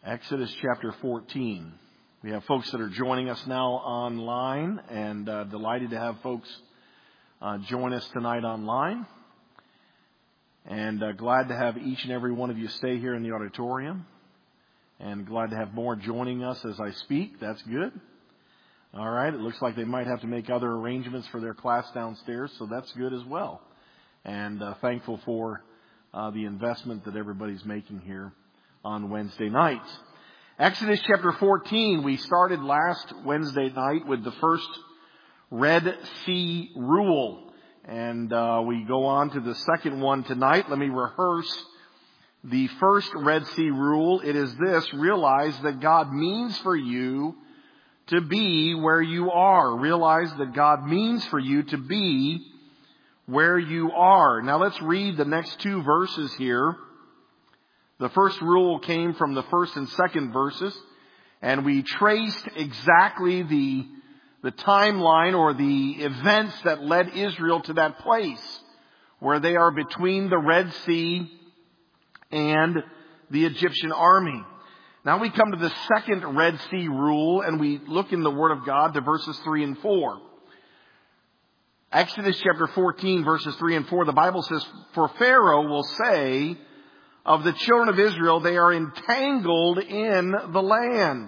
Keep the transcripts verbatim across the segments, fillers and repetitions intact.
Exodus chapter fourteen. We have folks that are joining us now online, and uh, delighted to have folks uh, join us tonight online. And uh, glad to have each and every one of you stay here in the auditorium. And glad to have more joining us as I speak. That's good. All right. It looks like they might have to make other arrangements for their class downstairs, so that's good as well. And uh, thankful for uh, the investment that everybody's making here on Wednesday nights. Exodus chapter fourteen, we started last Wednesday night with the first Red Sea rule. And uh, we go on to the second one tonight. Let me rehearse the first Red Sea rule. It is this: realize that God means for you to be where you are. Realize that God means for you to be where you are. Now let's read the next two verses here. The first rule came from the first and second verses, and we traced exactly the, the timeline or the events that led Israel to that place where they are between the Red Sea and the Egyptian army. Now we come to the second Red Sea rule, and we look in the Word of God to verses three and four. Exodus chapter fourteen, verses three and four, the Bible says, "For Pharaoh will say of the children of Israel, they are entangled in the land.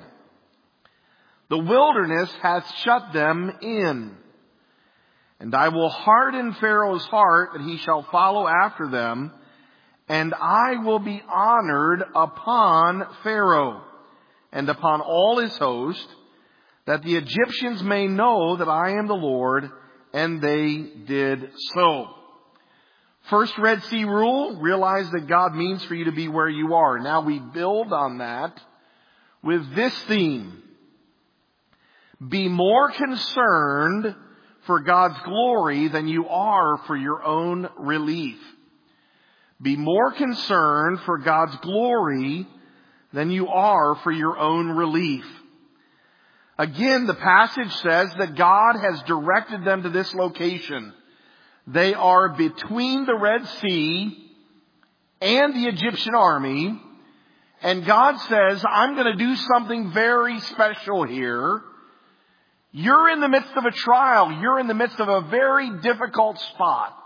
The wilderness hath shut them in. And I will harden Pharaoh's heart, that he shall follow after them. And I will be honored upon Pharaoh and upon all his host, that the Egyptians may know that I am the Lord." And they did so. First Red Sea rule, realize that God means for you to be where you are. Now we build on that with this theme: be more concerned for God's glory than you are for your own relief. Be more concerned for God's glory than you are for your own relief. Again, the passage says that God has directed them to this location. They are between the Red Sea and the Egyptian army. And God says, I'm going to do something very special here. You're in the midst of a trial. You're in the midst of a very difficult spot.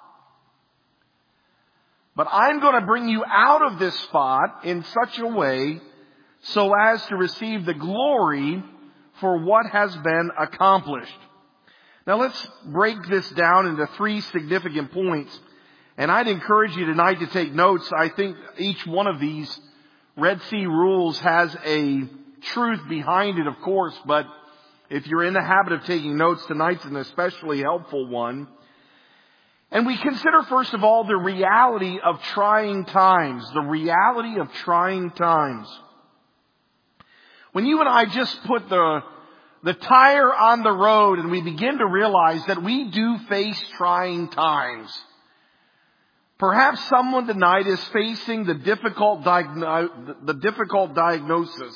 But I'm going to bring you out of this spot in such a way so as to receive the glory for what has been accomplished. Now let's break this down into three significant points. And I'd encourage you tonight to take notes. I think each one of these Red Sea rules has a truth behind it, of course. But if you're in the habit of taking notes, tonight's an especially helpful one. And we consider, first of all, the reality of trying times. The reality of trying times. When you and I just put the, the tire on the road and we begin to realize that we do face trying times. Perhaps someone tonight is facing the difficult, diagno- the difficult diagnosis.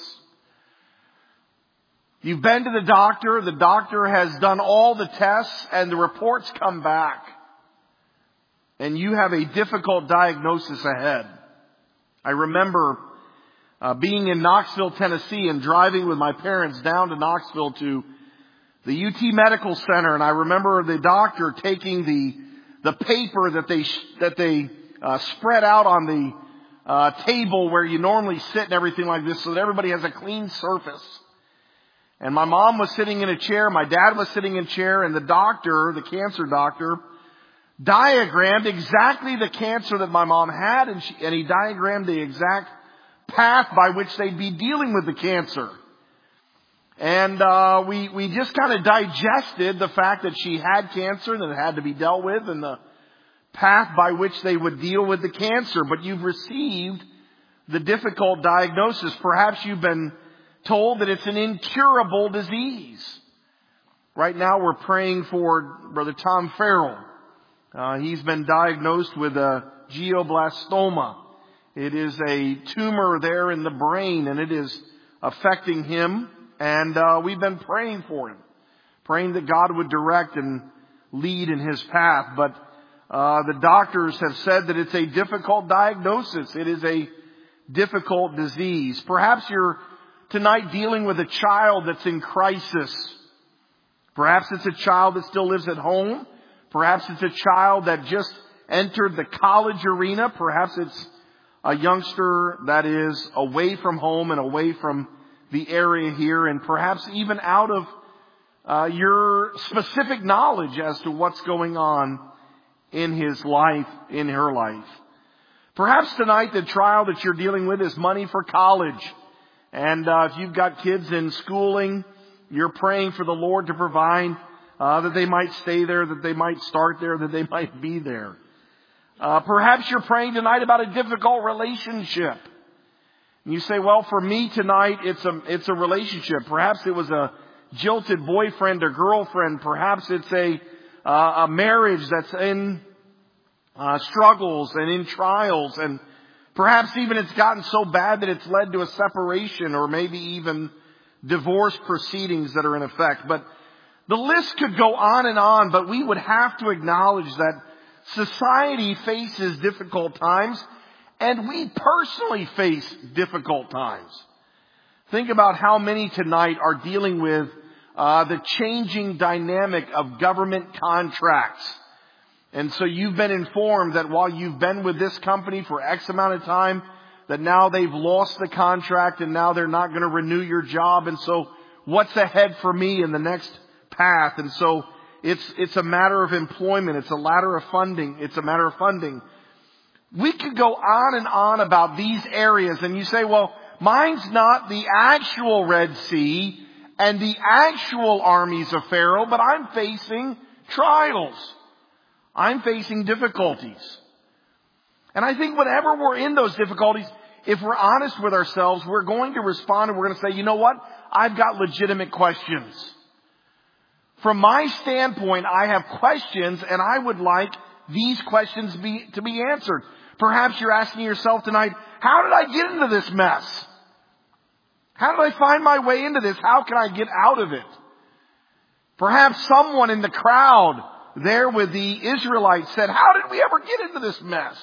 You've been to the doctor, the doctor has done all the tests, and the reports come back. And you have a difficult diagnosis ahead. I remember Uh, being in Knoxville, Tennessee, and driving with my parents down to Knoxville to the U T Medical Center, and I remember the doctor taking the the paper that they that they uh, spread out on the uh, table where you normally sit and everything like this, so that everybody has a clean surface. And my mom was sitting in a chair, my dad was sitting in a chair, and the doctor, the cancer doctor, diagrammed exactly the cancer that my mom had, and, she, and he diagrammed the exact path by which they'd be dealing with the cancer. And uh, we we just kind of digested the fact that she had cancer and that it had to be dealt with, and the path by which they would deal with the cancer. But you've received the difficult diagnosis. Perhaps you've been told that it's an incurable disease. Right now we're praying for Brother Tom Farrell. Uh, he's been diagnosed with a glioblastoma. It is a tumor there in the brain, and it is affecting him. And uh, we've been praying for him, praying that God would direct and lead in his path. But uh, the doctors have said that it's a difficult diagnosis. It is a difficult disease. Perhaps you're tonight dealing with a child that's in crisis. Perhaps it's a child that still lives at home. Perhaps it's a child that just entered the college arena. Perhaps it's a youngster that is away from home and away from the area here, and perhaps even out of uh, your specific knowledge as to what's going on in his life, in her life. Perhaps tonight the trial that you're dealing with is money for college. And uh, if you've got kids in schooling, you're praying for the Lord to provide uh, that they might stay there, that they might start there, that they might be there. Uh, perhaps you're praying tonight about a difficult relationship. And you say, well, for me tonight, it's a, it's a relationship. Perhaps it was a jilted boyfriend or girlfriend. Perhaps it's a, uh, a marriage that's in uh, struggles and in trials. And perhaps even it's gotten so bad that it's led to a separation or maybe even divorce proceedings that are in effect. But the list could go on and on, but we would have to acknowledge that society faces difficult times, and we personally face difficult times. Think about how many tonight are dealing with uh, the changing dynamic of government contracts. And so you've been informed that while you've been with this company for X amount of time, that now they've lost the contract and now they're not going to renew your job. And so what's ahead for me in the next path? And so it's, it's a matter of employment. It's a matter of funding. It's a matter of funding. We could go on and on about these areas, and you say, well, mine's not the actual Red Sea and the actual armies of Pharaoh, but I'm facing trials. I'm facing difficulties. And I think whenever we're in those difficulties, if we're honest with ourselves, we're going to respond and we're going to say, you know what? I've got legitimate questions. From my standpoint, I have questions, and I would like these questions be, to be answered. Perhaps you're asking yourself tonight, how did I get into this mess? How did I find my way into this? How can I get out of it? Perhaps someone in the crowd there with the Israelites said, how did we ever get into this mess?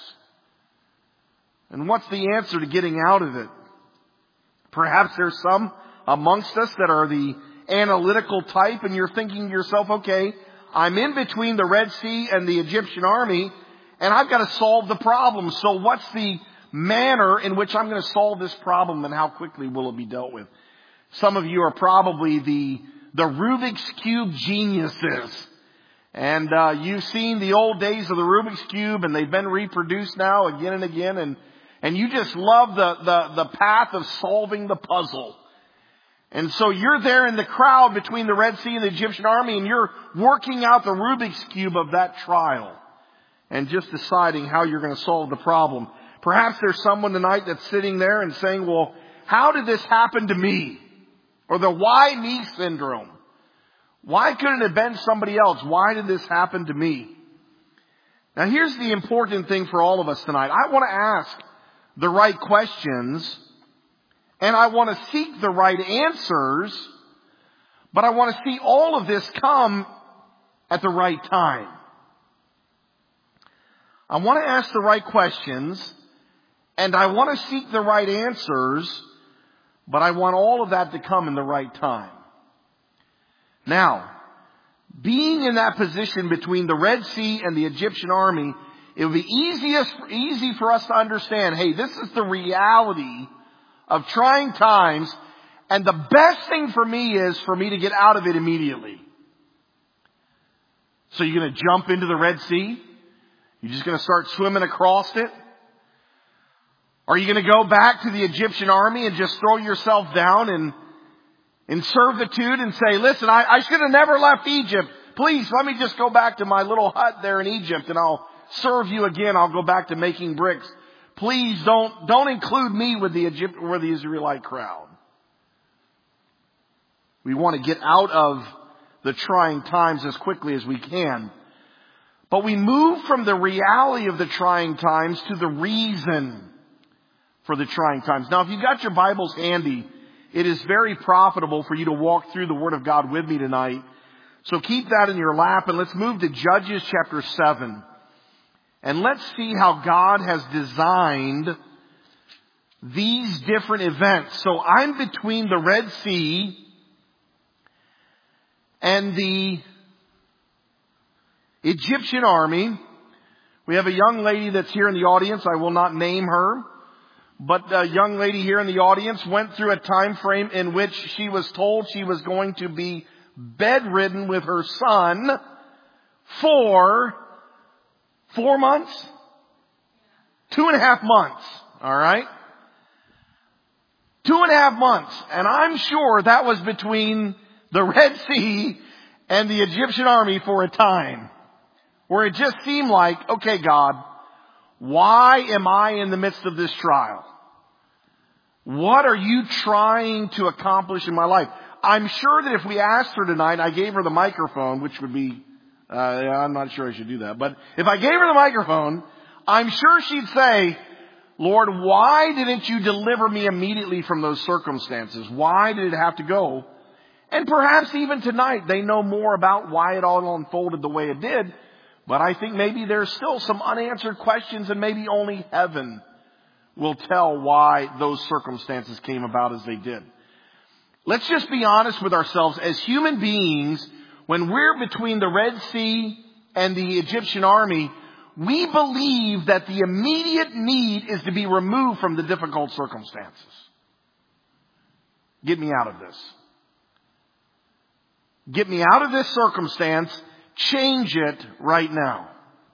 And what's the answer to getting out of it? Perhaps there's some amongst us that are the analytical type, and you're thinking to yourself, okay, I'm in between the Red Sea and the Egyptian army, and I've got to solve the problem. So what's the manner in which I'm going to solve this problem, and how quickly will it be dealt with? Some of you are probably the, the Rubik's Cube geniuses. And uh, you've seen the old days of the Rubik's Cube, and they've been reproduced now again and again. And, and you just love the, the, the path of solving the puzzle. And so you're there in the crowd between the Red Sea and the Egyptian army, and you're working out the Rubik's Cube of that trial and just deciding how you're going to solve the problem. Perhaps there's someone tonight that's sitting there and saying, well, how did this happen to me? Or the why me syndrome. Why couldn't it have been somebody else? Why did this happen to me? Now here's the important thing for all of us tonight. I want to ask the right questions, and I want to seek the right answers, but I want to see all of this come at the right time. I want to ask the right questions, and I want to seek the right answers, but I want all of that to come in the right time. Now, being in that position between the Red Sea and the Egyptian army, it would be easiest, easy for us to understand, hey, this is the reality of trying times, and the best thing for me is for me to get out of it immediately. So you're going to jump into the Red Sea? You're just going to start swimming across it? Are you going to go back to the Egyptian army and just throw yourself down and in servitude and say, listen, I, I should have never left Egypt. Please, let me just go back to my little hut there in Egypt, and I'll serve you again. I'll go back to making bricks. Please don't, don't include me with the Egypt or the Israelite crowd. We want to get out of the trying times as quickly as we can. But we move from the reality of the trying times to the reason for the trying times. Now, if you've got your Bibles handy, it is very profitable for you to walk through the Word of God with me tonight. So keep that in your lap, and let's move to Judges chapter seven. And let's see how God has designed these different events. So I'm between the Red Sea and the Egyptian army. We have a young lady that's here in the audience. I will not name her. But a young lady here in the audience went through a time frame in which she was told she was going to be bedridden with her son for four months? Two and a half months. All right? Two and a half months. And I'm sure that was between the Red Sea and the Egyptian army for a time where it just seemed like, okay, God, why am I in the midst of this trial? What are you trying to accomplish in my life? I'm sure that if we asked her tonight, I gave her the microphone, which would be, uh, I'm not sure I should do that, but if I gave her the microphone, I'm sure she'd say, Lord, why didn't you deliver me immediately from those circumstances? Why did it have to go? And perhaps even tonight they know more about why it all unfolded the way it did. But I think maybe there's still some unanswered questions, and maybe only heaven will tell why those circumstances came about as they did. Let's just be honest with ourselves. As human beings, when we're between the Red Sea and the Egyptian army, we believe that the immediate need is to be removed from the difficult circumstances. Get me out of this. Get me out of this circumstance. Change it right now.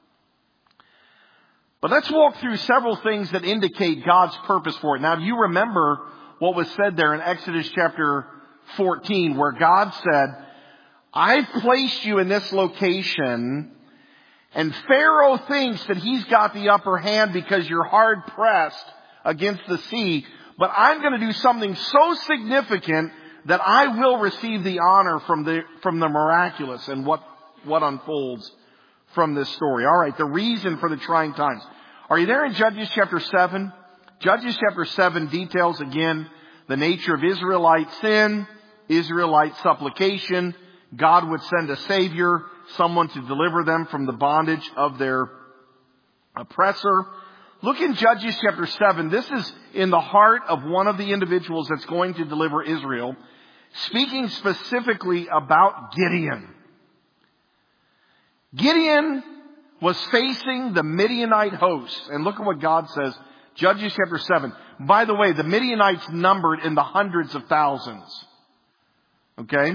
But let's walk through several things that indicate God's purpose for it. Now, do you remember what was said there in Exodus chapter fourteen, where God said, I've placed you in this location, and Pharaoh thinks that he's got the upper hand because you're hard pressed against the sea, but I'm going to do something so significant that I will receive the honor from the, from the miraculous and what, what unfolds from this story. All right, the reason for the trying times. Are you there in Judges chapter seven? Judges chapter seven details again the nature of Israelite sin, Israelite supplication. God would send a Savior, someone to deliver them from the bondage of their oppressor. Look in Judges chapter seven. This is in the heart of one of the individuals that's going to deliver Israel, speaking specifically about Gideon. Gideon was facing the Midianite host. And look at what God says. Judges chapter seven. By the way, the Midianites numbered in the hundreds of thousands. Okay?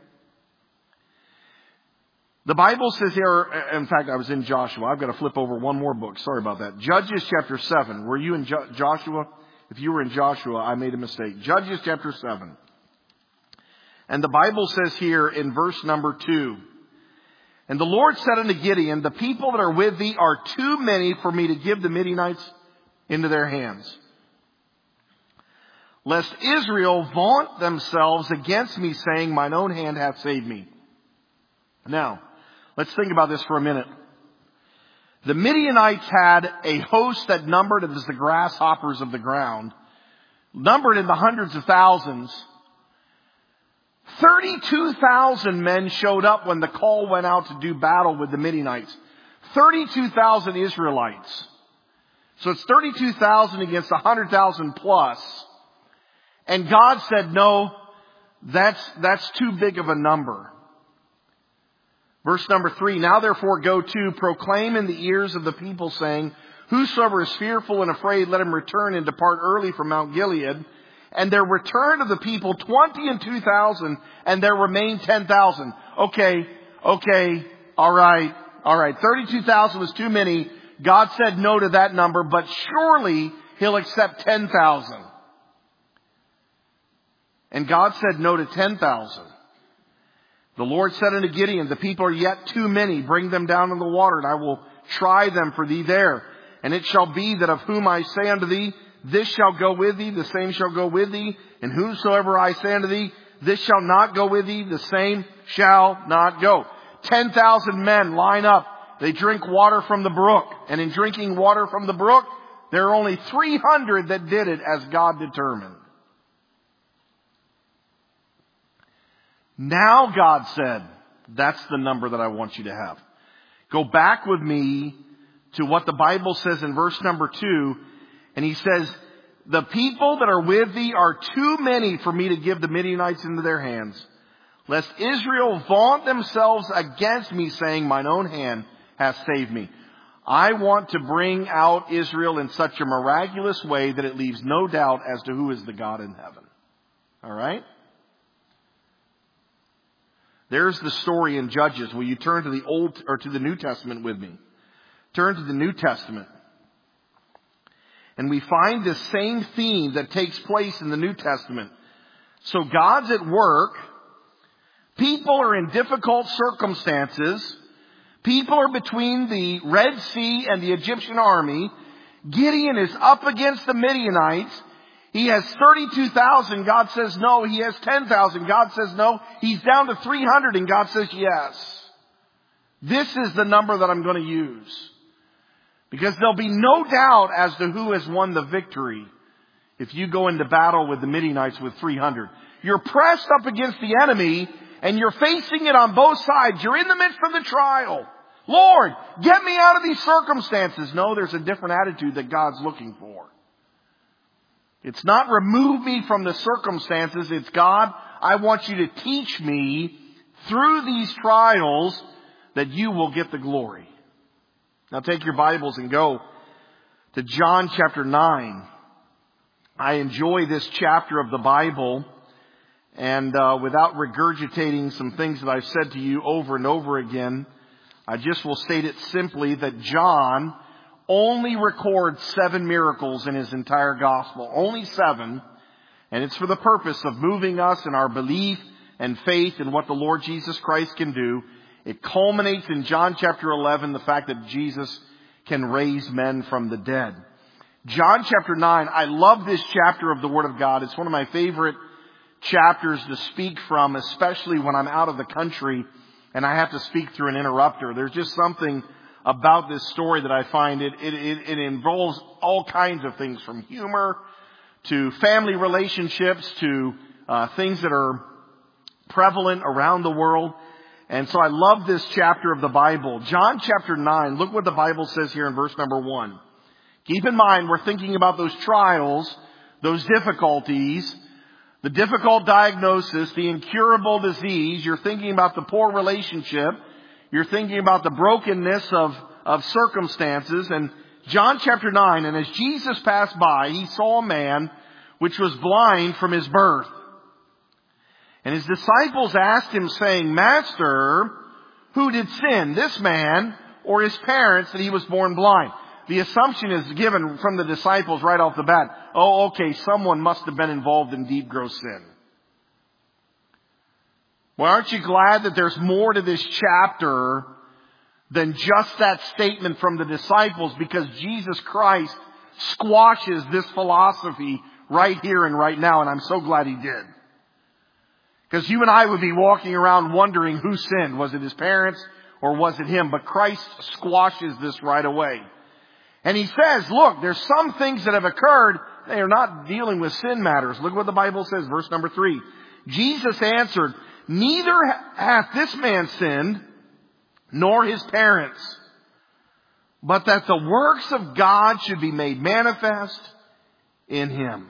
The Bible says here, in fact, I was in Joshua. I've got to flip over one more book. Sorry about that. Judges chapter seven. Were you in jo- Joshua? If you were in Joshua, I made a mistake. Judges chapter seven. And the Bible says here in verse number two, and the Lord said unto Gideon, the people that are with thee are too many for me to give the Midianites into their hands, lest Israel vaunt themselves against me, saying, mine own hand hath saved me. Now, let's think about this for a minute. The Midianites had a host that numbered as the grasshoppers of the ground, numbered in the hundreds of thousands. thirty-two thousand men showed up when the call went out to do battle with the Midianites. thirty-two thousand Israelites. So it's thirty-two thousand against one hundred thousand plus. And God said, no, that's, that's too big of a number. Verse number three, now therefore go to, proclaim in the ears of the people, saying, whosoever is fearful and afraid, let him return and depart early from Mount Gilead. And there returned of the people twenty and two thousand, and there remained ten thousand. Okay, okay, all right, all right. thirty-two thousand was too many. God said no to that number, but surely He'll accept ten thousand. And God said no to ten thousand. The Lord said unto Gideon, the people are yet too many. Bring them down in the water, and I will try them for thee there. And it shall be that of whom I say unto thee, this shall go with thee, the same shall go with thee. And whosoever I say unto thee, this shall not go with thee, the same shall not go. Ten thousand men line up. They drink water from the brook. And in drinking water from the brook, there are only three hundred that did it as God determined. Now God said, that's the number that I want you to have. Go back with me to what the Bible says in verse number two. And he says, the people that are with thee are too many for me to give the Midianites into their hands, lest Israel vaunt themselves against me, saying, mine own hand hath saved me. I want to bring out Israel in such a miraculous way that it leaves no doubt as to who is the God in heaven. All right? There's the story in Judges. Will you turn to the Old or to the New Testament with me? Turn to the New Testament. And we find this same theme that takes place in the New Testament. So God's at work. People are in difficult circumstances. People are between the Red Sea and the Egyptian army. Gideon is up against the Midianites. He has thirty-two thousand. God says no. He has ten thousand. God says no. He's down to three hundred and God says yes. This is the number that I'm going to use. Because there'll be no doubt as to who has won the victory if you go into battle with the Midianites with three hundred. You're pressed up against the enemy and you're facing it on both sides. You're in the midst of the trial. Lord, get me out of these circumstances. No, there's a different attitude that God's looking for. It's not remove me from the circumstances. It's God, I want you to teach me through these trials that you will get the glory. Now take your Bibles and go to John chapter nine. I enjoy this chapter of the Bible. And uh, without regurgitating some things that I've said to you over and over again, I just will state it simply that John only records seven miracles in his entire gospel. Only seven. And it's for the purpose of moving us in our belief and faith in what the Lord Jesus Christ can do. It culminates in John chapter eleven, the fact that Jesus can raise men from the dead. John chapter nine, I love this chapter of the Word of God. It's one of my favorite chapters to speak from, especially when I'm out of the country and I have to speak through an interrupter. There's just something about this story that I find it, it, it, it involves all kinds of things, from humor to family relationships to uh, things that are prevalent around the world. And so I love this chapter of the Bible. John chapter nine, look what the Bible says here in verse number one. Keep in mind, we're thinking about those trials, those difficulties, the difficult diagnosis, the incurable disease. You're thinking about the poor relationship. You're thinking about the brokenness of, of circumstances. And John chapter nine, and as Jesus passed by, he saw a man which was blind from his birth. And his disciples asked him, saying, Master, who did sin, this man or his parents, that he was born blind? The assumption is given from the disciples right off the bat. Oh, okay, someone must have been involved in deep, gross sin. Well, aren't you glad that there's more to this chapter than just that statement from the disciples? Because Jesus Christ squashes this philosophy right here and right now, and I'm so glad he did. Because you and I would be walking around wondering who sinned. Was it his parents or was it him? But Christ squashes this right away. And he says, look, there's some things that have occurred. They are not dealing with sin matters. Look what the Bible says, verse number three. Jesus answered, neither hath this man sinned, nor his parents, but that the works of God should be made manifest in him.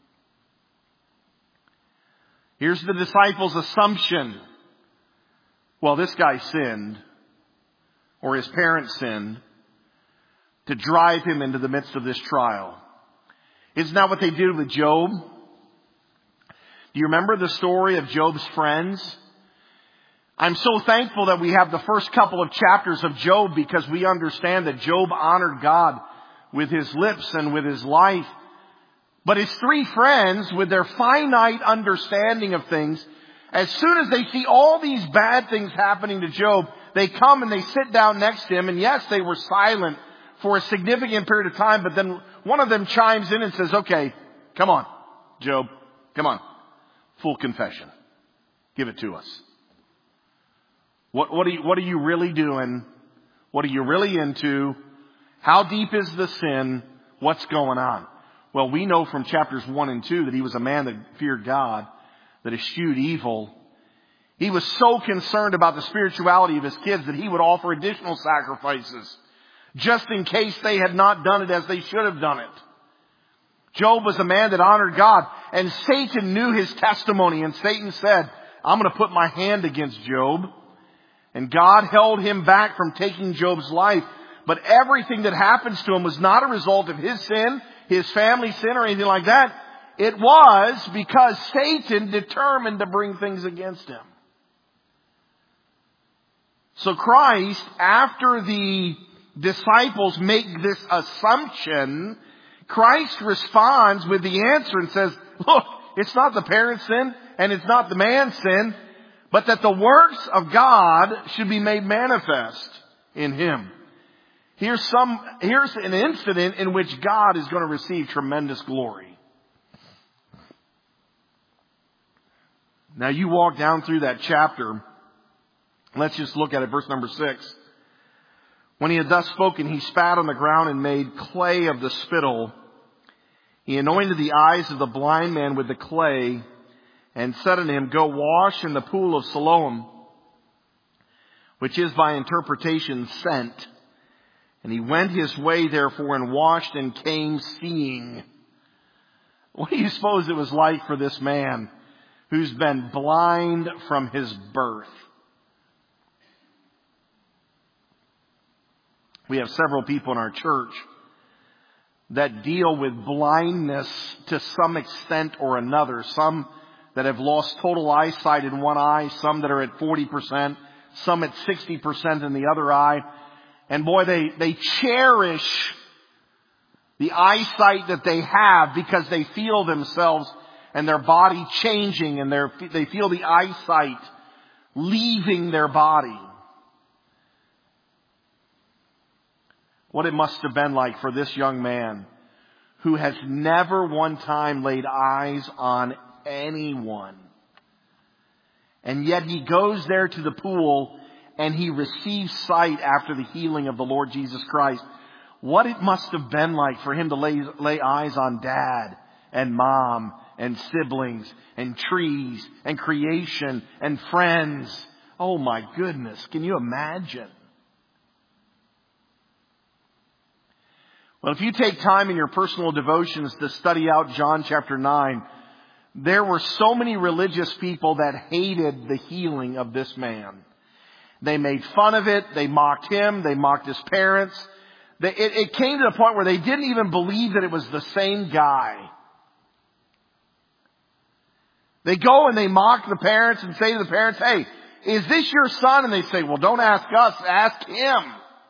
Here's the disciples' assumption. Well, this guy sinned, or his parents sinned, to drive him into the midst of this trial. Isn't that what they did with Job? Do you remember the story of Job's friends? I'm so thankful that we have the first couple of chapters of Job, because we understand that Job honored God with his lips and with his life. But his three friends, with their finite understanding of things, as soon as they see all these bad things happening to Job, they come and they sit down next to him. And yes, they were silent for a significant period of time. But then one of them chimes in and says, okay, come on, Job, come on. Full confession. Give it to us. What, what, are you, what are you really doing? What are you really into? How deep is the sin? What's going on? Well, we know from chapters one and two that he was a man that feared God, that eschewed evil. He was so concerned about the spirituality of his kids that he would offer additional sacrifices just in case they had not done it as they should have done it. Job was a man that honored God, and Satan knew his testimony, and Satan said, I'm going to put my hand against Job. And God held him back from taking Job's life. But everything that happens to him was not a result of his sin, his family sin, or anything like that. It was because Satan determined to bring things against him. So Christ, after the disciples make this assumption, Christ responds with the answer and says, look, it's not the parent's sin and it's not the man's sin, but that the works of God should be made manifest in him. Here's some, here's an incident in which God is going to receive tremendous glory. Now you walk down through that chapter. Let's just look at it, verse number six. When he had thus spoken, he spat on the ground and made clay of the spittle. He anointed the eyes of the blind man with the clay and said unto him, go wash in the pool of Siloam, which is by interpretation sent. And he went his way therefore and washed and came seeing. What do you suppose it was like for this man who's been blind from his birth? We have several people in our church that deal with blindness to some extent or another. Some that have lost total eyesight in one eye, some that are at forty percent, some at sixty percent in the other eye. And boy, they, they cherish the eyesight that they have because they feel themselves and their body changing, and they're, they feel the eyesight leaving their body. What it must have been like for this young man who has never one time laid eyes on anyone. And yet he goes there to the pool and he receives sight after the healing of the Lord Jesus Christ. What it must have been like for him to lay, lay eyes on dad and mom and siblings and trees and creation and friends. Oh my goodness, can you imagine? Well, if you take time in your personal devotions to study out John chapter nine, there were so many religious people that hated the healing of this man. They made fun of it. They mocked him. They mocked his parents. They, it, it came to the point where they didn't even believe that it was the same guy. They go and they mock the parents and say to the parents, hey, is this your son? And they say, well, don't ask us, ask him.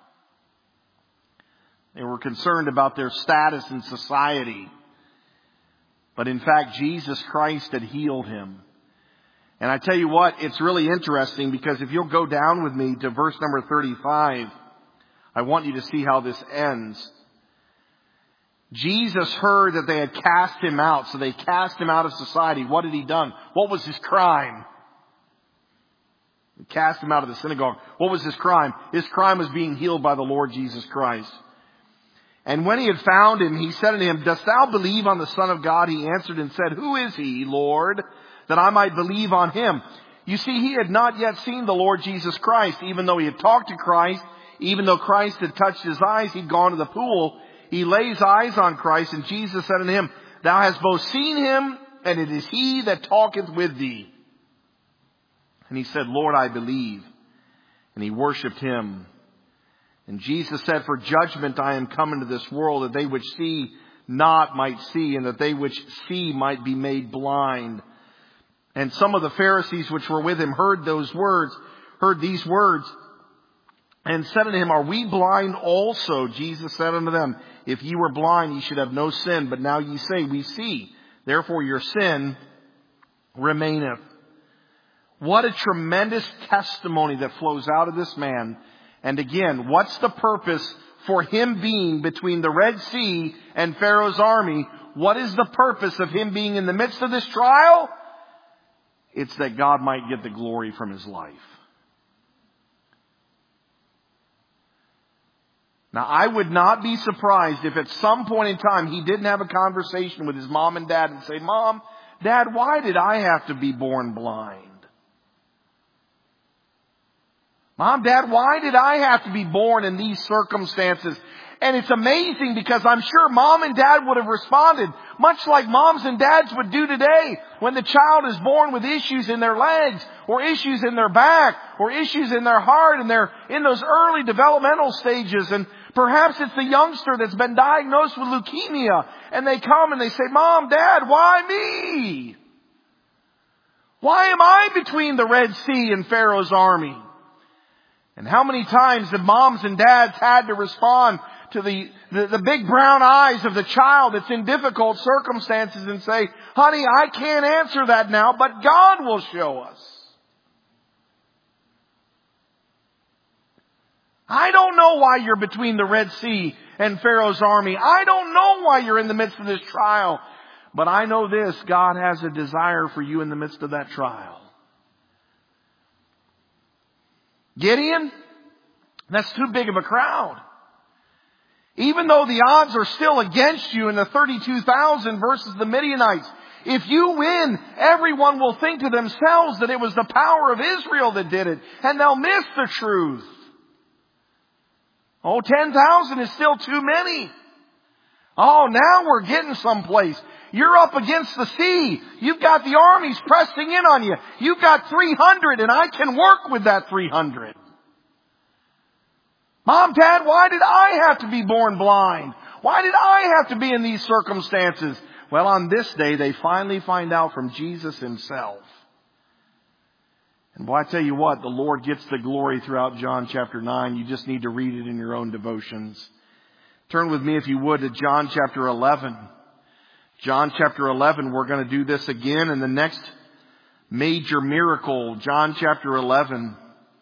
They were concerned about their status in society. But in fact, Jesus Christ had healed him. And I tell you what, it's really interesting because if you'll go down with me to verse number thirty-five, I want you to see how this ends. Jesus heard that they had cast him out, so they cast him out of society. What had he done? What was his crime? They cast him out of the synagogue. What was his crime? His crime was being healed by the Lord Jesus Christ. And when he had found him, he said unto him, dost thou believe on the Son of God? He answered and said, who is he, Lord, that I might believe on him? You see, he had not yet seen the Lord Jesus Christ. Even though he had talked to Christ, even though Christ had touched his eyes, he'd gone to the pool. He lays eyes on Christ, and Jesus said unto him, thou hast both seen him, and it is he that talketh with thee. And he said, Lord, I believe. And he worshipped him. And Jesus said, for judgment I am come into this world, that they which see not might see, and that they which see might be made blind. And some of the Pharisees which were with him heard those words, heard these words, and said unto him, are we blind also? Jesus said unto them, if ye were blind, ye should have no sin. But now ye say, we see. Therefore your sin remaineth. What a tremendous testimony that flows out of this man. And again, what's the purpose for him being between the Red Sea and Pharaoh's army? What is the purpose of him being in the midst of this trial? It's that God might get the glory from his life. Now, I would not be surprised if at some point in time he didn't have a conversation with his mom and dad and say, Mom, Dad, why did I have to be born blind? Mom, Dad, why did I have to be born in these circumstances? And it's amazing because I'm sure mom and dad would have responded much like moms and dads would do today when the child is born with issues in their legs or issues in their back or issues in their heart and they're in those early developmental stages. And perhaps it's the youngster that's been diagnosed with leukemia and they come and they say, Mom, Dad, why me? Why am I between the Red Sea and Pharaoh's army? And how many times have moms and dads had to respond to the, the, the big brown eyes of the child that's in difficult circumstances and say, honey, I can't answer that now, but God will show us. I don't know why you're between the Red Sea and Pharaoh's army. I don't know why you're in the midst of this trial. But I know this, God has a desire for you in the midst of that trial. Gideon, that's too big of a crowd. Even though the odds are still against you in the thirty-two thousand versus the Midianites, if you win, everyone will think to themselves that it was the power of Israel that did it, and they'll miss the truth. Oh, ten thousand is still too many. Oh, now we're getting someplace. You're up against the sea. You've got the armies pressing in on you. You've got three hundred, and I can work with that three hundred. Mom, Dad, why did I have to be born blind? Why did I have to be in these circumstances? Well, on this day, they finally find out from Jesus himself. And boy, I tell you what, the Lord gets the glory throughout John chapter nine. You just need to read it in your own devotions. Turn with me, if you would, to John chapter eleven. John chapter eleven, we're going to do this again in the next major miracle. John chapter eleven.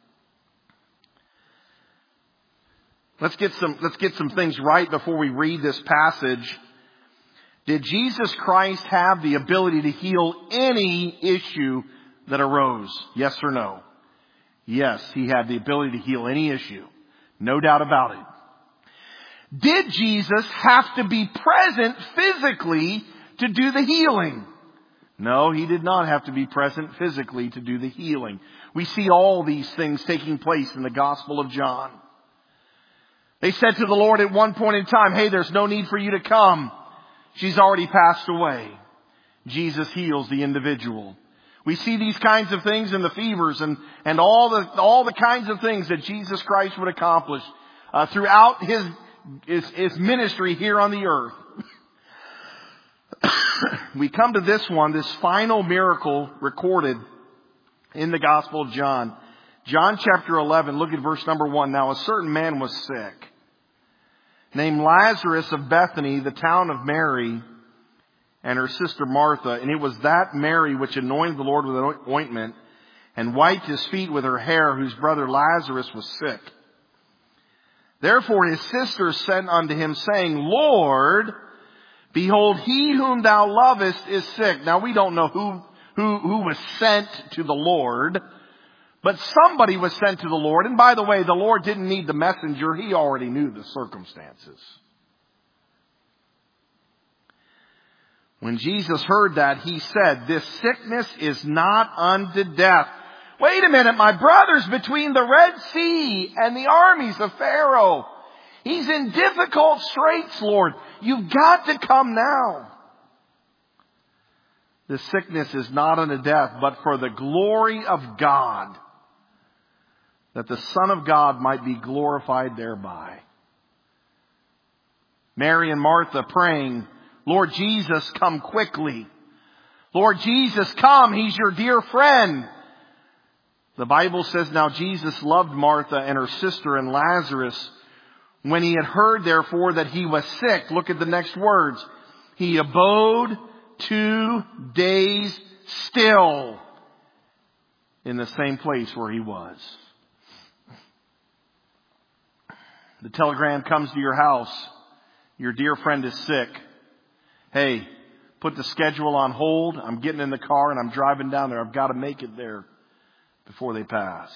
Let's get some, let's get some things right before we read this passage. Did Jesus Christ have the ability to heal any issue that arose? Yes or no? Yes, he had the ability to heal any issue. No doubt about it. Did Jesus have to be present physically to do the healing? No, he did not have to be present physically to do the healing. We see all these things taking place in the Gospel of John. They said to the Lord at one point in time, hey, there's no need for you to come. She's already passed away. Jesus heals the individual. We see these kinds of things in the fevers and, and all the, all the kinds of things that Jesus Christ would accomplish uh, throughout his, his, his ministry here on the earth. We come to this one, this final miracle recorded in the Gospel of John. John chapter eleven, look at verse number one. Now a certain man was sick, named Lazarus of Bethany, the town of Mary, and her sister Martha. And it was that Mary which anointed the Lord with ointment and wiped his feet with her hair, whose brother Lazarus was sick. Therefore his sisters sent unto him, saying, Lord, behold, he whom thou lovest is sick. Now we don't know who, who, who was sent to the Lord, but somebody was sent to the Lord. And by the way, the Lord didn't need the messenger. He already knew the circumstances. When Jesus heard that, he said, this sickness is not unto death. Wait a minute, my brother's between the Red Sea and the armies of Pharaoh. He's in difficult straits, Lord. You've got to come now. This sickness is not unto death, but for the glory of God, that the Son of God might be glorified thereby. Mary and Martha praying, Lord Jesus, come quickly. Lord Jesus, come. He's your dear friend. The Bible says, now Jesus loved Martha and her sister and Lazarus. When he had heard, therefore, that he was sick, look at the next words. He abode two days still in the same place where he was. The telegram comes to your house. Your dear friend is sick. Hey, put the schedule on hold. I'm getting in the car and I'm driving down there. I've got to make it there before they pass.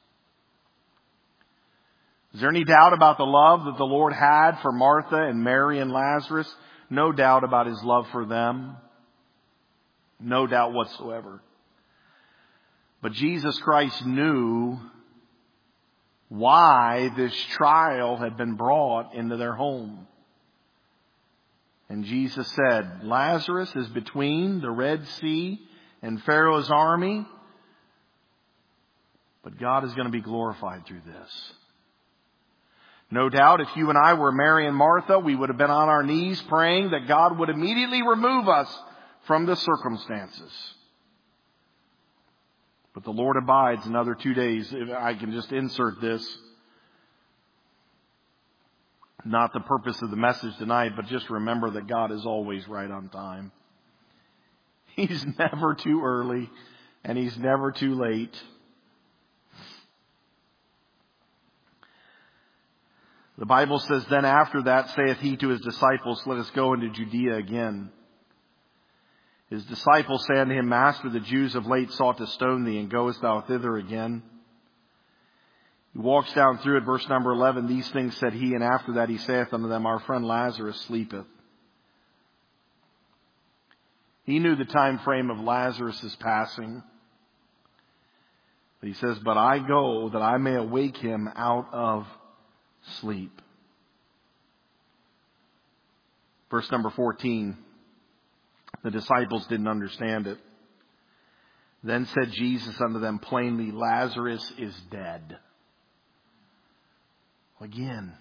Is there any doubt about the love that the Lord had for Martha and Mary and Lazarus? No doubt about his love for them. No doubt whatsoever. But Jesus Christ knew why this trial had been brought into their home. And Jesus said, Lazarus is between the Red Sea and Pharaoh's army, but God is going to be glorified through this. No doubt if you and I were Mary and Martha, we would have been on our knees praying that God would immediately remove us from the circumstances. But the Lord abides another two days. If I can just insert this. Not the purpose of the message tonight, but just remember that God is always right on time. He's never too early and He's never too late. The Bible says, then after that saith He to His disciples, let us go into Judea again. His disciples say unto Him, Master, the Jews of late sought to stone Thee, and goest Thou thither again? He walks down through it, verse number eleven, these things said He, and after that He saith unto them, Our friend Lazarus sleepeth. He knew the time frame of Lazarus' passing. But He says, but I go that I may awake him out of sleep. Verse number fourteen. The disciples didn't understand it. Then said Jesus unto them plainly, Lazarus is dead. Again,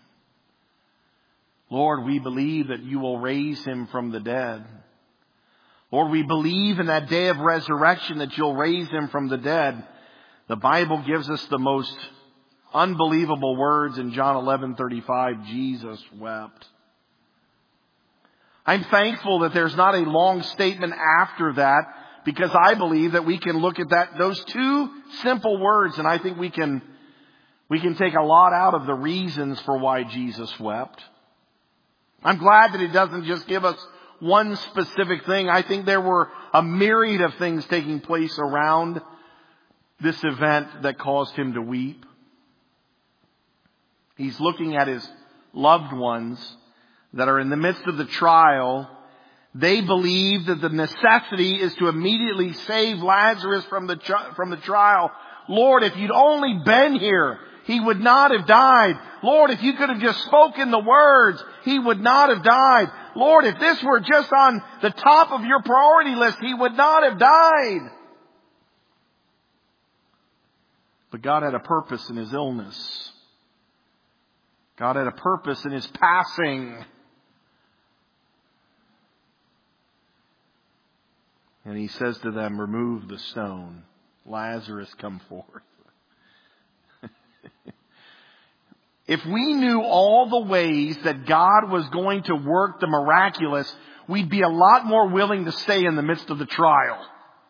Lord, we believe that You will raise him from the dead. Lord, we believe in that day of resurrection that You'll raise him from the dead. The Bible gives us the most unbelievable words in John eleven thirty-five. Jesus wept. I'm thankful that there's not a long statement after that, because I believe that we can look at that, those two simple words, and I think we can, we can take a lot out of the reasons for why Jesus wept. I'm glad that He doesn't just give us one specific thing. I think there were a myriad of things taking place around this event that caused Him to weep. He's looking at His loved ones that are in the midst of the trial. They believe that the necessity is to immediately save Lazarus from the from the trial. Lord, if You'd only been here, he would not have died. Lord, if You could have just spoken the words, he would not have died. Lord, if this were just on the top of Your priority list, he would not have died. But God had a purpose in his illness. God had a purpose in his passing. And He says to them, remove the stone. Lazarus, come forth. If we knew all the ways that God was going to work the miraculous, we'd be a lot more willing to stay in the midst of the trial.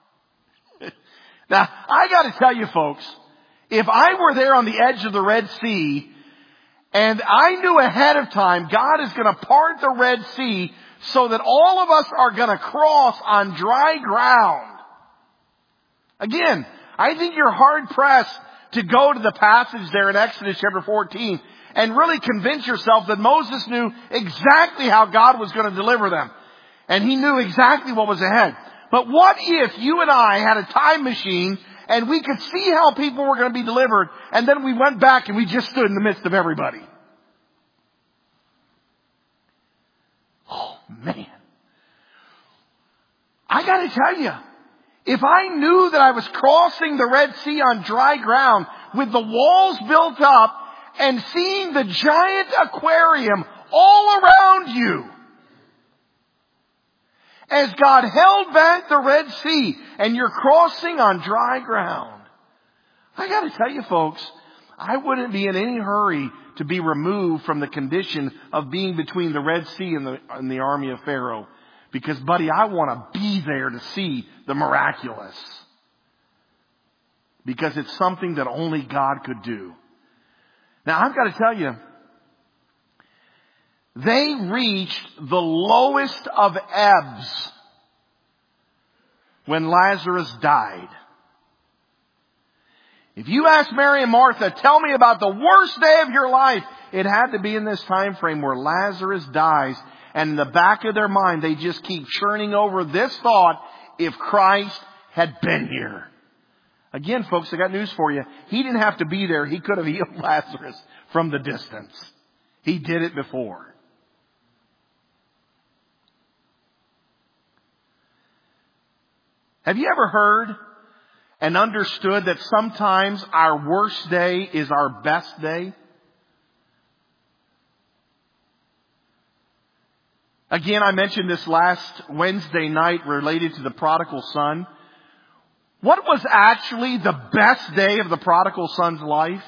Now, I got to tell you folks, if I were there on the edge of the Red Sea, and I knew ahead of time God is going to part the Red Sea so that all of us are going to cross on dry ground. Again, I think you're hard pressed to go to the passage there in Exodus chapter fourteen and really convince yourself that Moses knew exactly how God was going to deliver them. And he knew exactly what was ahead. But what if you and I had a time machine and we could see how people were going to be delivered, and then we went back and we just stood in the midst of everybody? Oh, man. I got to tell you, if I knew that I was crossing the Red Sea on dry ground with the walls built up and seeing the giant aquarium all around you, as God held back the Red Sea and you're crossing on dry ground, I got to tell you folks, I wouldn't be in any hurry to be removed from the condition of being between the Red Sea and the, and the army of Pharaoh. Because, buddy, I want to be there to see the miraculous. Because it's something that only God could do. Now, I've got to tell you, they reached the lowest of ebbs when Lazarus died. If you ask Mary and Martha, tell me about the worst day of your life, it had to be in this time frame where Lazarus dies. And in the back of their mind, they just keep churning over this thought, if Christ had been here. Again, folks, I got news for you. He didn't have to be there. He could have healed Lazarus from the distance. He did it before. Have you ever heard and understood that sometimes our worst day is our best day? Again, I mentioned this last Wednesday night related to the prodigal son. What was actually the best day of the prodigal son's life?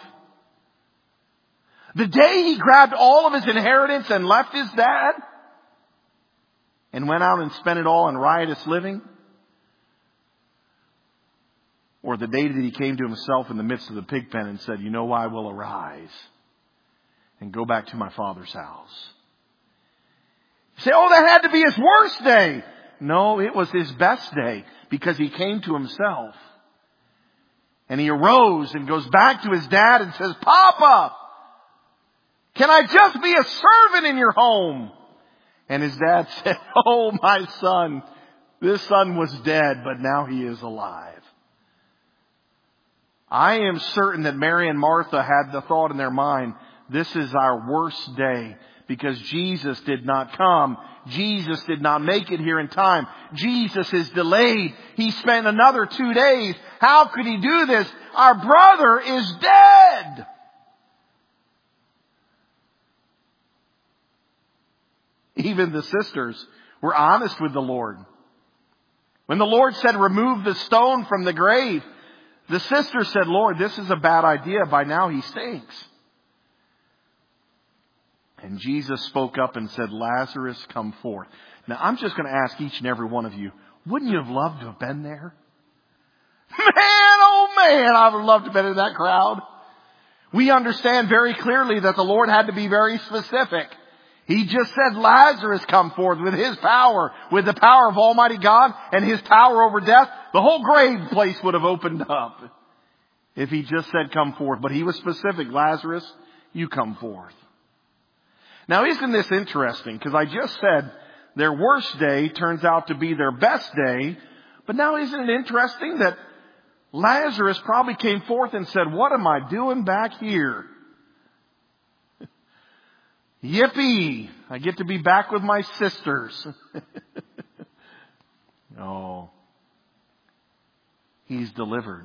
The day he grabbed all of his inheritance and left his dad and went out and spent it all on riotous living? Or the day that he came to himself in the midst of the pig pen and said, you know, I will arise and go back to my father's house. You say, oh, that had to be his worst day. No, it was his best day because he came to himself. And he arose and goes back to his dad and says, Papa, can I just be a servant in your home? And his dad said, oh, my son, this son was dead, but now he is alive. I am certain that Mary and Martha had the thought in their mind, this is our worst day because Jesus did not come. Jesus did not make it here in time. Jesus is delayed. He spent another two days. How could he do this? Our brother is dead. Even the sisters were honest with the Lord. When the Lord said, remove the stone from the grave, the sister said, Lord, this is a bad idea. By now he stinks. And Jesus spoke up and said, Lazarus, come forth. Now, I'm just going to ask each and every one of you, wouldn't you have loved to have been there? Man, oh man, I would have loved to have been in that crowd. We understand very clearly that the Lord had to be very specific. He just said, Lazarus, come forth with his power, with the power of Almighty God and his power over death. The whole grave place would have opened up if he just said, come forth. But he was specific. Lazarus, you come forth. Now, isn't this interesting? Because I just said their worst day turns out to be their best day. But now isn't it interesting that Lazarus probably came forth and said, what am I doing back here? Yippee! I get to be back with my sisters. No. He's delivered.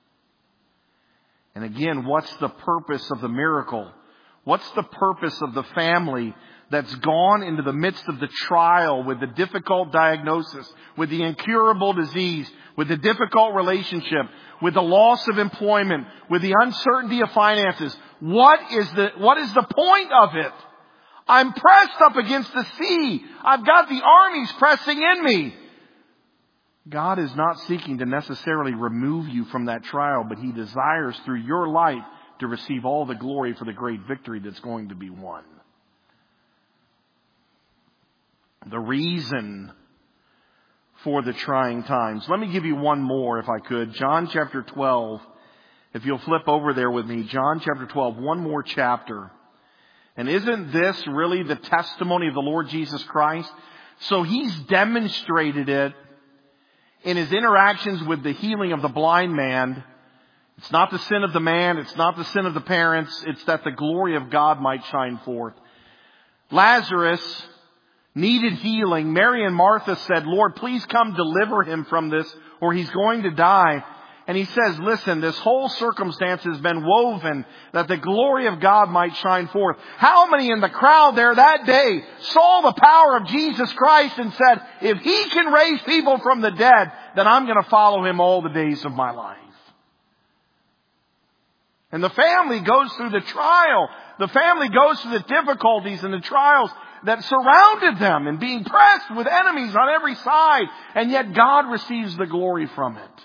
And again, what's the purpose of the miracle? What's the purpose of the family that's gone into the midst of the trial with the difficult diagnosis, with the incurable disease, with the difficult relationship, with the loss of employment, with the uncertainty of finances? What is the, what is the point of it? I'm pressed up against the sea. I've got the armies pressing in me. God is not seeking to necessarily remove you from that trial, but He desires through your life to receive all the glory for the great victory that's going to be won. The reason for the trying times. Let me give you one more if I could. John chapter twelve. If you'll flip over there with me. John chapter twelve. One more chapter. And isn't this really the testimony of the Lord Jesus Christ? So He's demonstrated it in His interactions with the healing of the blind man. It's not the sin of the man. It's not the sin of the parents. It's that the glory of God might shine forth. Lazarus needed healing. Mary and Martha said, Lord, please come deliver him from this or he's going to die. And He says, listen, this whole circumstance has been woven that the glory of God might shine forth. How many in the crowd there that day saw the power of Jesus Christ and said, if He can raise people from the dead, then I'm going to follow Him all the days of my life. And the family goes through the trial. The family goes through the difficulties and the trials that surrounded them and being pressed with enemies on every side. And yet God receives the glory from it.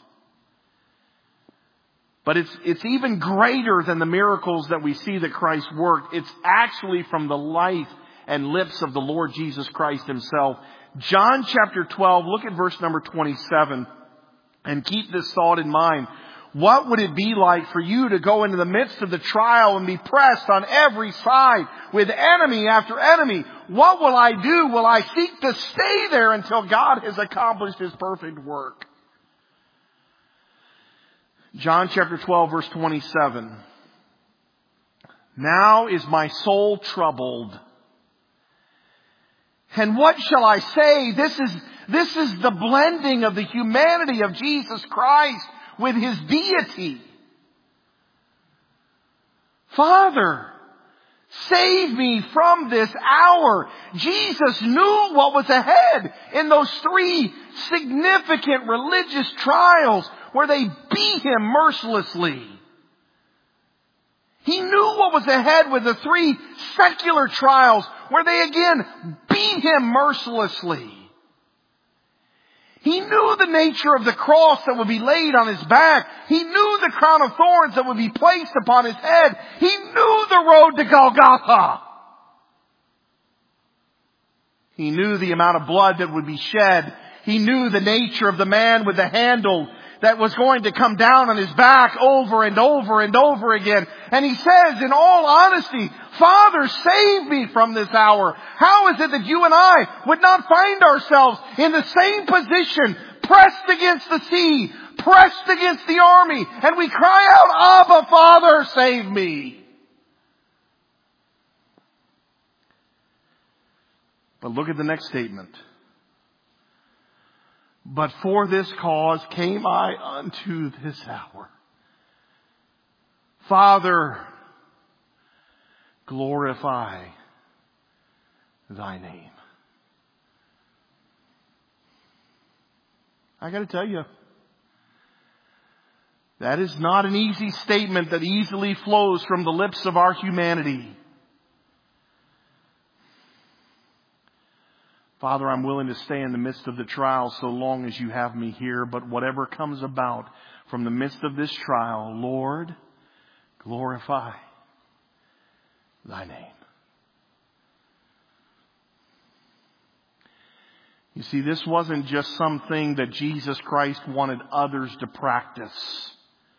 But it's, it's even greater than the miracles that we see that Christ worked. It's actually from the life and lips of the Lord Jesus Christ Himself. John chapter twelve, look at verse number twenty-seven and keep this thought in mind. What would it be like for you to go into the midst of the trial and be pressed on every side with enemy after enemy? What will I do? Will I seek to stay there until God has accomplished His perfect work? John chapter twelve, verse twenty-seven. Now is my soul troubled. And what shall I say? This is, this is the blending of the humanity of Jesus Christ with His deity. Father, save me from this hour. Jesus knew what was ahead in those three significant religious trials where they beat Him mercilessly. He knew what was ahead with the three secular trials where they again beat Him mercilessly. He knew the nature of the cross that would be laid on His back. He knew the crown of thorns that would be placed upon His head. He knew the road to Golgotha. He knew the amount of blood that would be shed. He knew the nature of the man with the handle that was going to come down on His back over and over and over again. And He says, in all honesty, Father, save me from this hour. How is it that you and I would not find ourselves in the same position, pressed against the sea, pressed against the army, and we cry out, Abba, Father, save me. But look at the next statement. But for this cause came I unto this hour. Father, glorify Thy name. I got to tell you, that is not an easy statement that easily flows from the lips of our humanity. Father, I'm willing to stay in the midst of the trial so long as you have me here. But whatever comes about from the midst of this trial, Lord, glorify Thy name. You see, this wasn't just something that Jesus Christ wanted others to practice.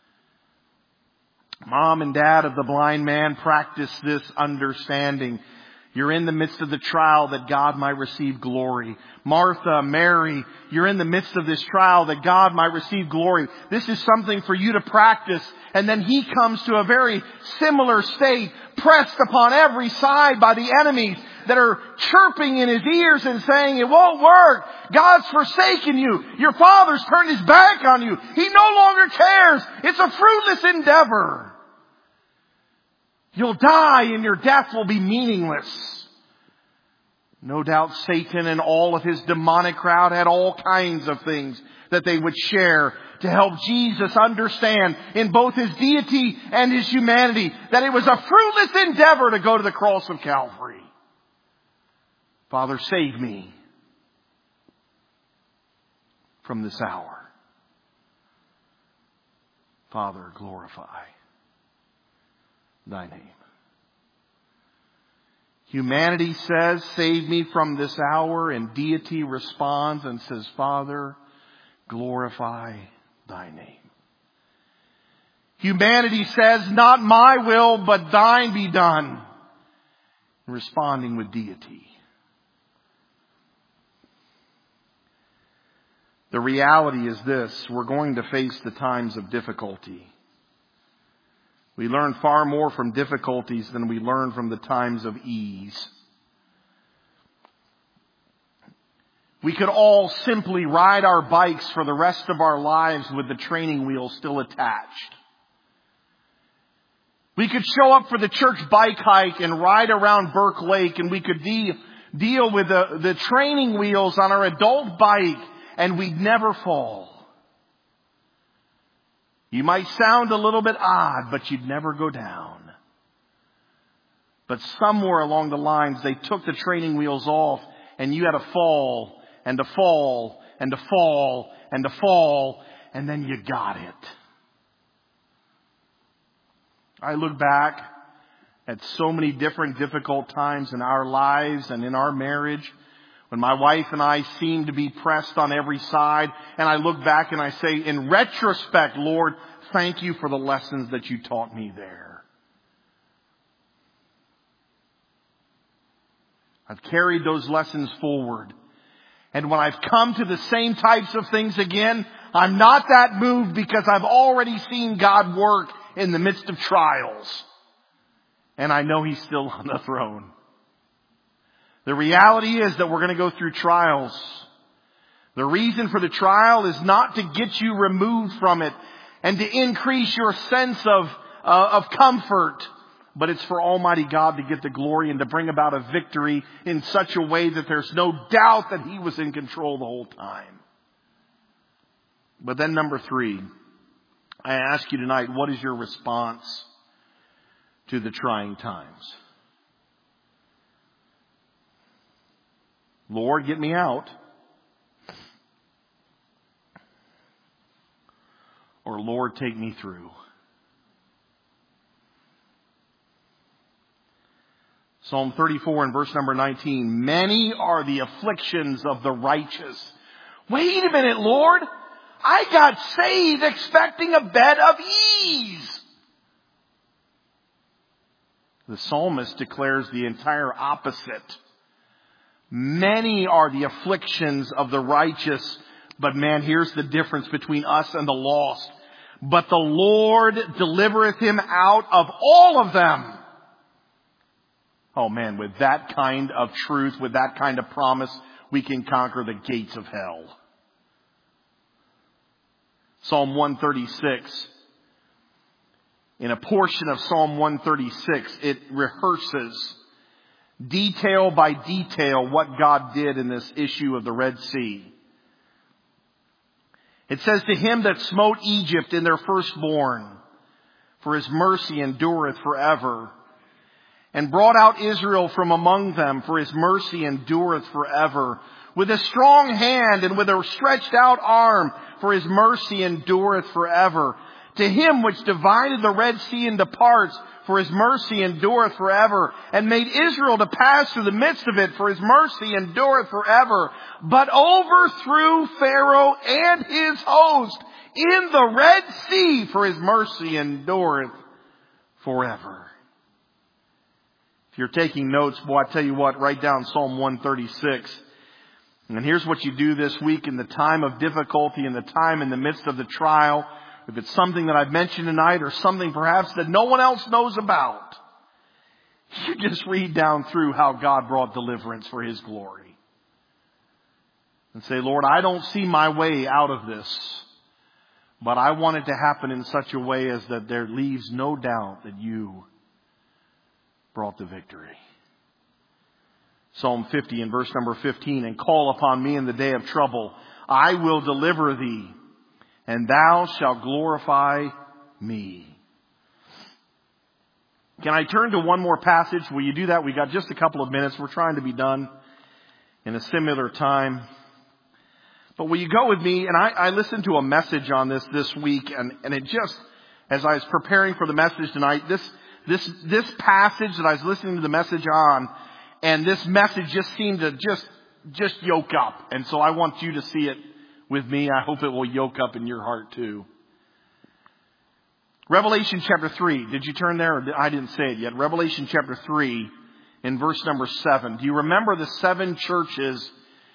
Mom and dad of the blind man practiced this understanding. You're in the midst of the trial that God might receive glory. Martha, Mary, you're in the midst of this trial that God might receive glory. This is something for you to practice. And then He comes to a very similar state, pressed upon every side by the enemies that are chirping in His ears and saying, it won't work. God's forsaken you. Your Father's turned His back on you. He no longer cares. It's a fruitless endeavor. You'll die and your death will be meaningless. No doubt Satan and all of his demonic crowd had all kinds of things that they would share to help Jesus understand in both His deity and His humanity that it was a fruitless endeavor to go to the cross of Calvary. Father, save me from this hour. Father, glorify Thy name. Humanity says, save me from this hour, and deity responds and says, Father, glorify Thy name. Humanity says, not my will, but Thine be done. Responding with deity. The reality is this: we're going to face the times of difficulty. We learn far more from difficulties than we learn from the times of ease. We could all simply ride our bikes for the rest of our lives with the training wheel still attached. We could show up for the church bike hike and ride around Burke Lake, and we could de- deal with the, the training wheels on our adult bike, and we'd never fall. You might sound a little bit odd, but you'd never go down. But somewhere along the lines, they took the training wheels off, and you had to fall, and to fall, and to fall, and to fall, and then you got it. I look back at so many different difficult times in our lives and in our marriage, when my wife and I seem to be pressed on every side, and I look back and I say, in retrospect, Lord, thank you for the lessons that you taught me there. I've carried those lessons forward. And when I've come to the same types of things again, I'm not that moved because I've already seen God work in the midst of trials. And I know He's still on the throne. The reality is that we're going to go through trials. The reason for the trial is not to get you removed from it and to increase your sense of, uh, of comfort, but it's for Almighty God to get the glory and to bring about a victory in such a way that there's no doubt that He was in control the whole time. But then number three, I ask you tonight, what is your response to the trying times? Lord, get me out. Or Lord, take me through. Psalm thirty-four and verse number nineteen. Many are the afflictions of the righteous. Wait a minute, Lord. I got saved expecting a bed of ease. The psalmist declares the entire opposite. Many are the afflictions of the righteous. But man, here's the difference between us and the lost. But the Lord delivereth him out of all of them. Oh man, with that kind of truth, with that kind of promise, we can conquer the gates of hell. Psalm one thirty-six. In a portion of Psalm one thirty-six, it rehearses detail by detail what God did in this issue of the Red Sea. It says, to Him that smote Egypt in their firstborn, for His mercy endureth forever. And brought out Israel from among them, for His mercy endureth forever. With a strong hand and with a stretched out arm, for His mercy endureth forever. To Him which divided the Red Sea into parts, for His mercy endureth forever. And made Israel to pass through the midst of it, for His mercy endureth forever. But overthrew Pharaoh and his host in the Red Sea, for His mercy endureth forever. If you're taking notes, boy, I tell you what, write down Psalm one thirty-six. And here's what you do this week in the time of difficulty, in the time in the midst of the trial. If it's something that I've mentioned tonight or something perhaps that no one else knows about, you just read down through how God brought deliverance for His glory. And say, Lord, I don't see my way out of this, but I want it to happen in such a way as that there leaves no doubt that You brought the victory. Psalm fifty and verse number fifteen, and call upon me in the day of trouble. I will deliver thee, and thou shalt glorify me. Can I turn to one more passage? Will you do that? We got just a couple of minutes. We're trying to be done in a similar time. But will you go with me? And I, I listened to a message on this this week, and, and it just, as I was preparing for the message tonight, this, this, this passage that I was listening to the message on, and this message just seemed to just, just yoke up. And so I want you to see it with me. I hope it will yoke up in your heart too. Revelation chapter three. Did you turn there? I didn't say it yet. Revelation chapter three in verse number seven. Do you remember the seven churches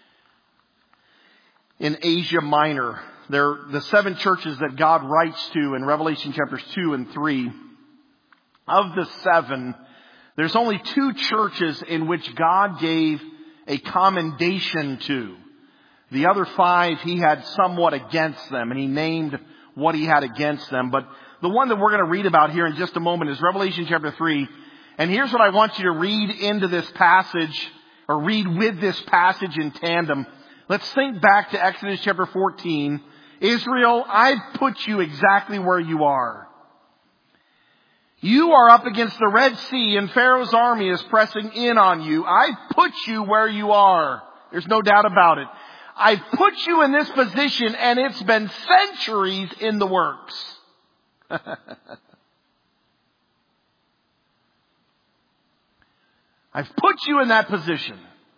in Asia Minor? They're the seven churches that God writes to in Revelation chapters two and three. Of the seven, there's only two churches in which God gave a commendation to. The other five, He had somewhat against them, and He named what He had against them. But the one that we're going to read about here in just a moment is Revelation chapter three. And here's what I want you to read into this passage, or read with this passage in tandem. Let's think back to Exodus chapter fourteen. Israel, I've put you exactly where you are. You are up against the Red Sea, and Pharaoh's army is pressing in on you. I've put you where you are. There's no doubt about it. I've put you in this position, and it's been centuries in the works. I've put you in that position.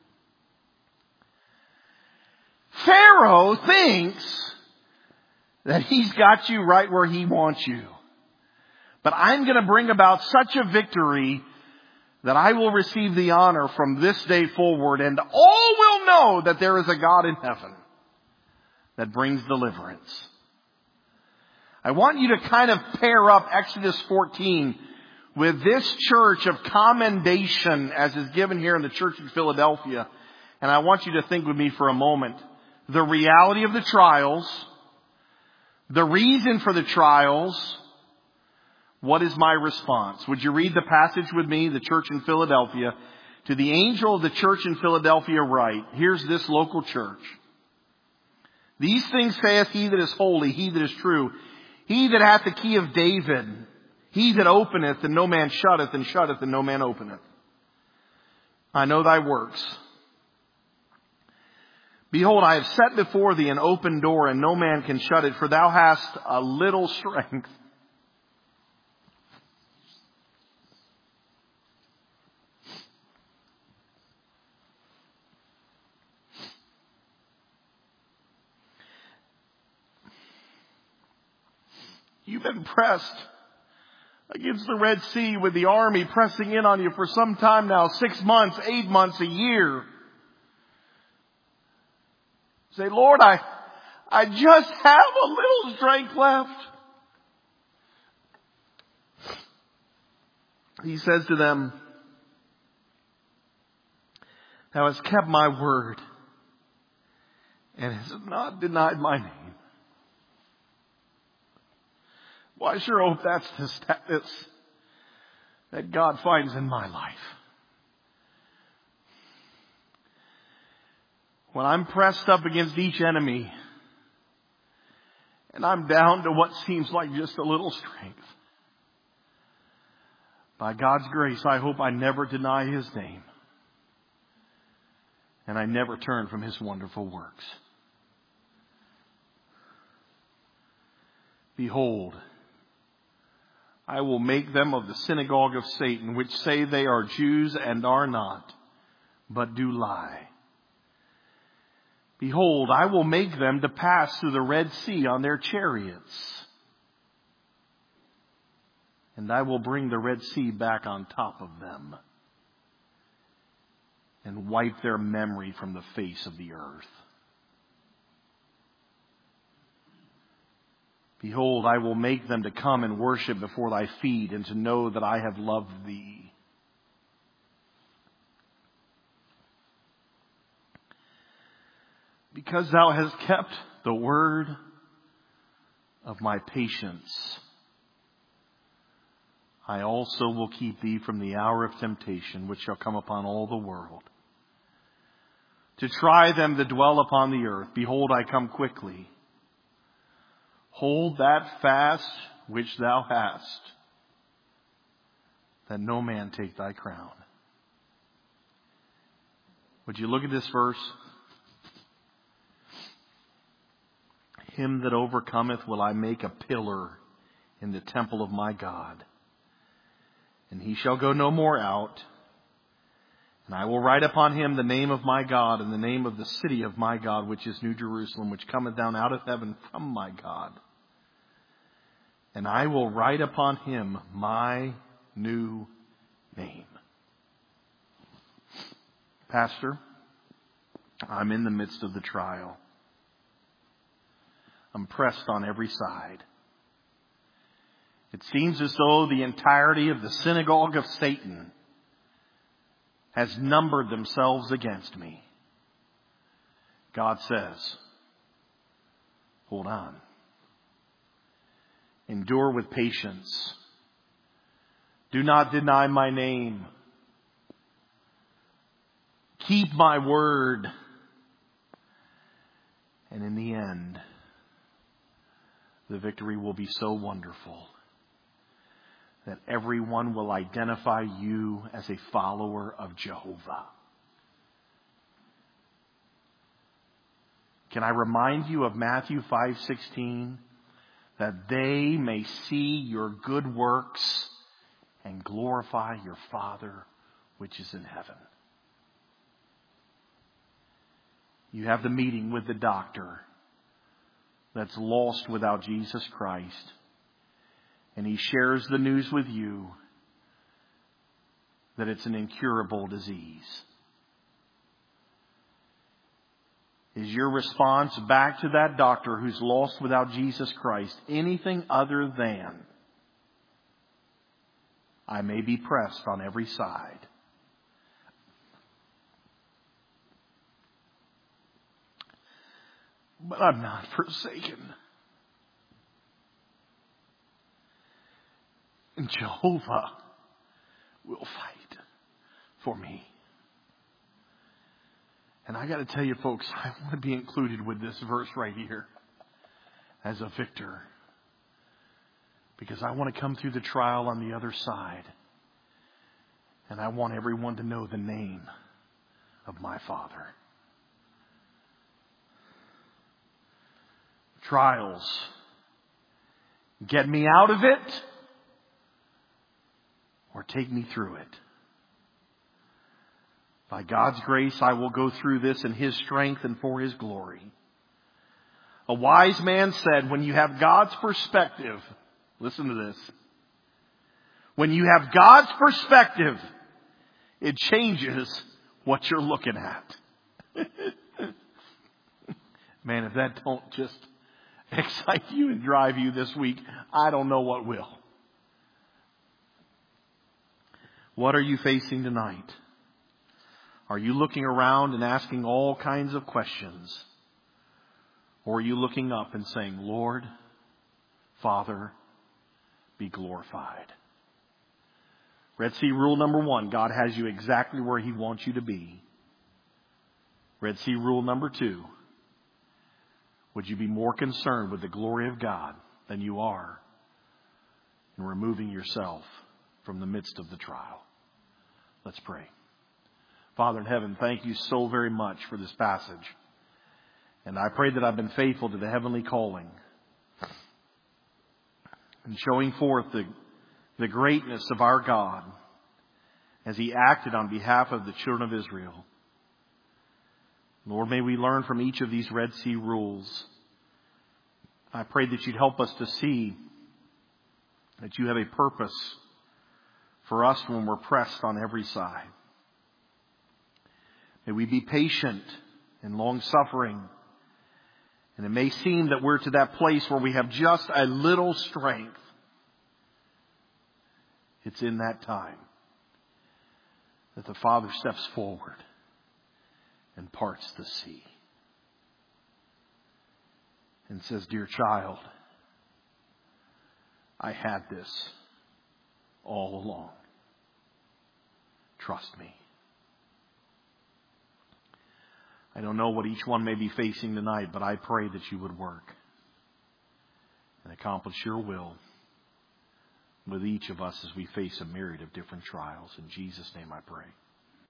Pharaoh thinks that he's got you right where he wants you. But I'm going to bring about such a victory that I will receive the honor from this day forward, and all will know that there is a God in heaven. that brings deliverance. I want you to kind of pair up Exodus fourteen with this church of commendation as is given here in the church in Philadelphia. And I want you to think with me for a moment. The reality of the trials, the reason for the trials, what is my response? Would you read the passage with me, the church in Philadelphia? To the angel of the church in Philadelphia write, here's this local church. These things saith he that is holy, he that is true, he that hath the key of David, he that openeth and no man shutteth, and shutteth and no man openeth. I know thy works. Behold, I have set before thee an open door, and no man can shut it, for thou hast a little strength. You've been pressed against the Red Sea with the army pressing in on you for some time now, six months, eight months, a year. Say, Lord, I, I just have a little strength left. He says to them, thou hast kept my word and hast not denied my name. Well, I sure hope that's the status that God finds in my life. When I'm pressed up against each enemy and I'm down to what seems like just a little strength, by God's grace, I hope I never deny His name and I never turn from His wonderful works. Behold, I will make them of the synagogue of Satan, which say they are Jews and are not, but do lie. Behold, I will make them to pass through the Red Sea on their chariots. And I will bring the Red Sea back on top of them and wipe their memory from the face of the earth. Behold, I will make them to come and worship before thy feet, and to know that I have loved thee. Because thou hast kept the word of my patience, I also will keep thee from the hour of temptation, which shall come upon all the world, to try them that dwell upon the earth. Behold, I come quickly. Hold that fast which thou hast, that no man take thy crown. Would you look at this verse? Him that overcometh will I make a pillar in the temple of my God, and he shall go no more out. And I will write upon him the name of my God, and the name of the city of my God, which is New Jerusalem, which cometh down out of heaven from my God. And I will write upon him my new name. Pastor, I'm in the midst of the trial. I'm pressed on every side. It seems as though the entirety of the synagogue of Satan has numbered themselves against me. God says, hold on. Endure with patience. Do not deny my name. Keep my word. And in the end, the victory will be so wonderful that everyone will identify you as a follower of Jehovah. Can I remind you of Matthew five sixteen? That they may see your good works and glorify your Father which is in heaven. You have the meeting with the doctor that's lost without Jesus Christ. And he shares the news with you that it's an incurable disease. Is your response back to that doctor who's lost without Jesus Christ anything other than, I may be pressed on every side, but I'm not forsaken. And Jehovah will fight for me. And I got to tell you, folks, I want to be included with this verse right here as a victor. Because I want to come through the trial on the other side. And I want everyone to know the name of my Father. Trials get me out of it or take me through it. By God's grace, I will go through this in His strength and for His glory. A wise man said, when you have God's perspective, listen to this. When you have God's perspective, it changes what you're looking at. Man, if that don't just excite you and drive you this week, I don't know what will. What are you facing tonight? Are you looking around and asking all kinds of questions? Or are you looking up and saying, Lord, Father, be glorified? Red Sea rule number one, God has you exactly where He wants you to be. Red Sea rule number two, would you be more concerned with the glory of God than you are in removing yourself from the midst of the trial? Let's pray. Father in heaven, thank you so very much for this passage. And I pray that I've been faithful to the heavenly calling and showing forth the, the greatness of our God as He acted on behalf of the children of Israel. Lord, may we learn from each of these Red Sea rules. I pray that you'd help us to see that you have a purpose for us when we're pressed on every side. May we be patient and long-suffering. And it may seem that we're to that place where we have just a little strength. It's in that time that the Father steps forward and parts the sea and says, dear child, I had this all along. Trust me. I don't know what each one may be facing tonight, but I pray that you would work and accomplish your will with each of us as we face a myriad of different trials. In Jesus' name I pray.